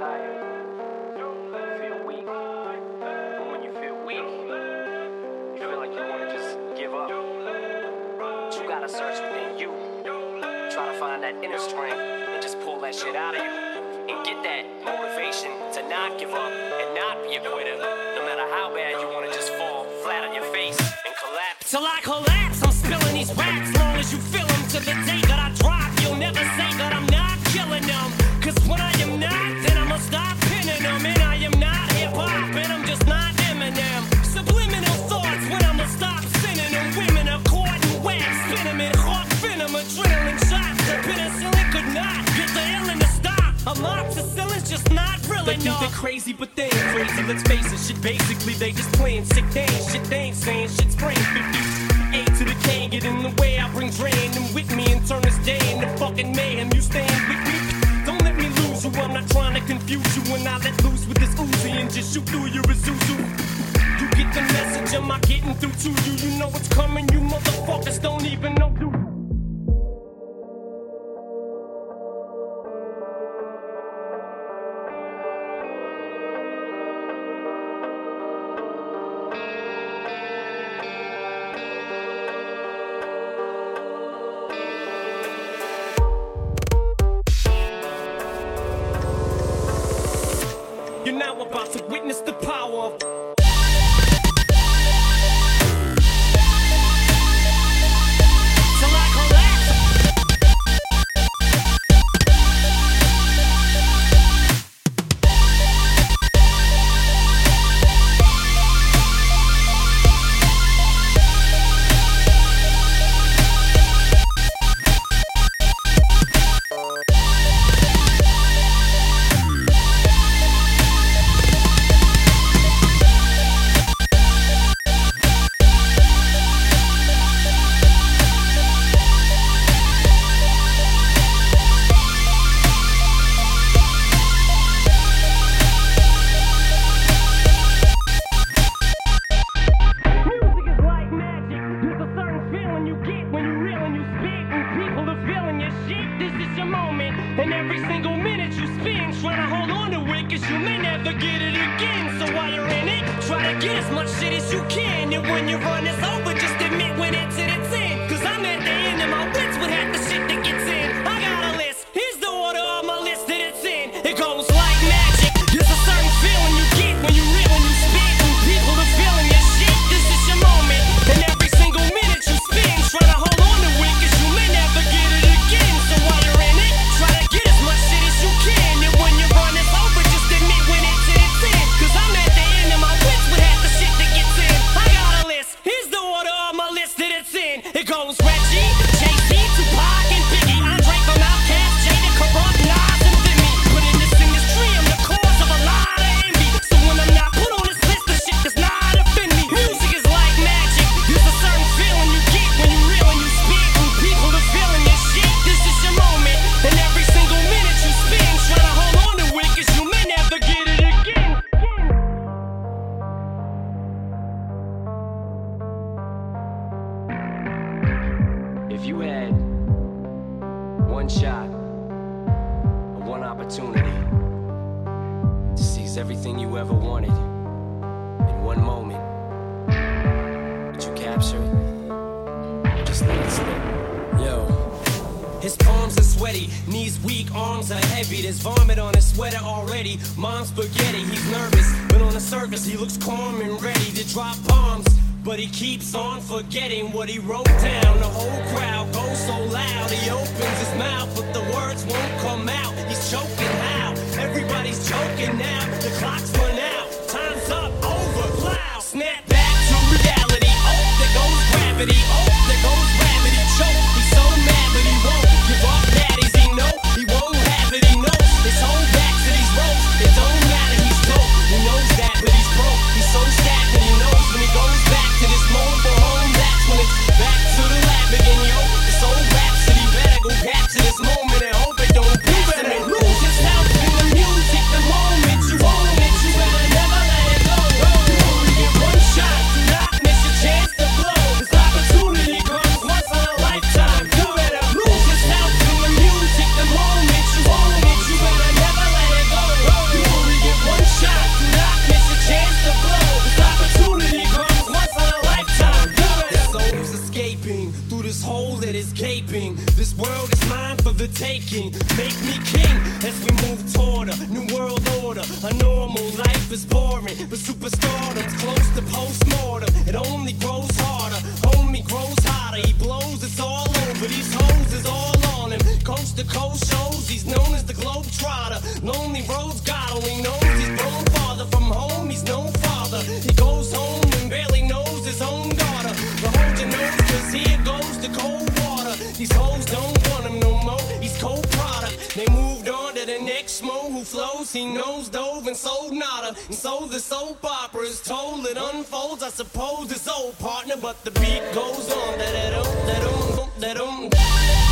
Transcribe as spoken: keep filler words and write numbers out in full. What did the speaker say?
tired, feel weak. And when you feel weak, you feel like you want to just give up. But you gotta search within you. Try to find that inner strength and just pull that shit out of you. And get that motivation to not give up and not be a quitter. No matter how bad you want to just fall flat on your face and collapse. Till I collapse, I'm spilling these raps. Long as you feel them to the day that I drop. You'll never say that I'm not killing them. Cause when I am not, then I'ma stop pinning them. And I am not hip-hop, and I'm just not Eminem. Subliminal thoughts when I'ma stop sending them. Women are caught in wax, spin them in hawk venom. Adrenaline shots, the penicillin could not get the illin to stop. Amoxicillin's just not real They think they're crazy, but they ain't crazy. Let's face it, shit basically they just playing sick. They ain't shit, they ain't saying shit's brain. fifty A to the K, get in the way. I bring drain them with me and turn this day into fucking mayhem. You staying with me? Don't let me lose you. I'm not trying to confuse you. When I let loose with this Uzi and just shoot through your Isuzu. You get the message, am I getting through to you? You know what's coming, you motherfuckers don't even know, do you? You're now about to witness the power of and every single minute you spend trying to hold on to it, cause you may never get it again. So while you're in it, try to get as much shit as you can. And when your run is over, just admit when it's in its end. Cause I'm at the end of my wits with half the shit that gets in. I got a list, here's the order of my list that it's in. It goes like magic, there's a certain feeling you get when you reel and you spit. And people are feeling your shit, this is your moment. And every single minute you spend trying to hold on to it, cause you may never get it again. So while you're in it, try to get as much shit as you can. And when your run is over, just admit when it's in its end. Cause I'm at the end of my wits with half the shit that gets in. I got a list, here's the order of my list that it's in. It goes Reggie, Jay-Z, Tupac, and Biggie, Andre from Outkast, Jada, Corrupt, Nas, and Demi. But in this industry, I'm the cause of a lot of envy. So when I'm not put on this list, the shit does not offend me. Music is like magic, there's a certain feeling you get when you reel and you spit. And people are feeling your shit, this is your moment. And every single minute you spend trying to hold on to it, cause you may never get it again. If you had one shot or one opportunity to seize everything you ever wanted in one moment, would you capture it? Or just let it slip? Yo. His palms are sweaty, knees weak, arms are heavy. There's vomit on his sweater already. Mom's spaghetti, he's nervous, but on the surface he looks calm and ready to drop bombs. But he keeps on forgetting what he wrote down. The whole crowd goes so loud, he opens his mouth, but the words won't come out. He's choking how? Everybody's choking now. The clock's run out, time's up, over, loud. Snap back to reality. Oh, there goes gravity. Oh, there goes gravity. Choke. He's so mad, but he won't give up. Daddies, he know he won't have it. He knows his whole back to these ropes. It don't matter, he's dope. He knows that, but he's broke. He's so stagnant. He knows when he goes back to this mode for home, that's when it's back to the lab again, yo. This old rhapsody better go capture this moment and hope it don't pass him and lose yourself in the music. The moment you own it, you better never let it go. You only get one shot, do not miss your chance to blow. This opportunity speaking. Make me king as we move toward a new world order. A normal life is boring, but superstardom's close to postmortem. It only grows harder, homie grows hotter. He blows, it's all over. These hoes is all on him. Coast to coast shows, he's known as the Globetrotter. Lonely roads, God only knows he's grown farther from home. He's no father. He goes home and barely knows his own daughter. But hold your nose, cause here goes the cold water. These hoes don't want him no more. He's cold product. They moved on to the next mo who flows. He knows dove and sold nada. And so the soap opera is told. It unfolds, I suppose, his old partner. But the beat goes on. Da-da-dum, da-dum, da-dum.